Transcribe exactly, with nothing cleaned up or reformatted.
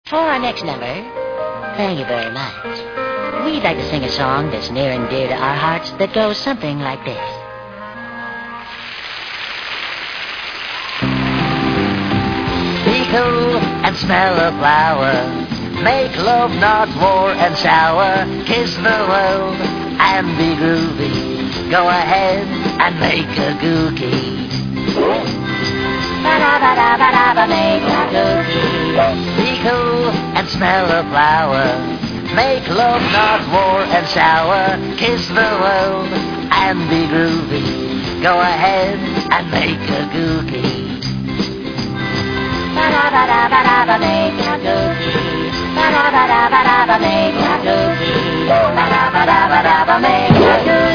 For our next number, thank you very much. We'd like to sing a song that's near and dear to our hearts that goes something like this. Be cool and smell a flower. Make love, not war and shower. Kiss the world and be groovy. Go ahead and make a gookie. Ba-da-ba-da-ba-da-ba, make a gookie. Be cool and smell a flower. Make love, not war and shower. Kiss the world and be groovy. Go ahead and make a gookie. Ba-da-ba-da-ba-da-ba, make a gookie. Ba-da-ba-da-ba-da-ba, make a gookie. Ba-da-ba-da-ba-da-ba, make a gookie.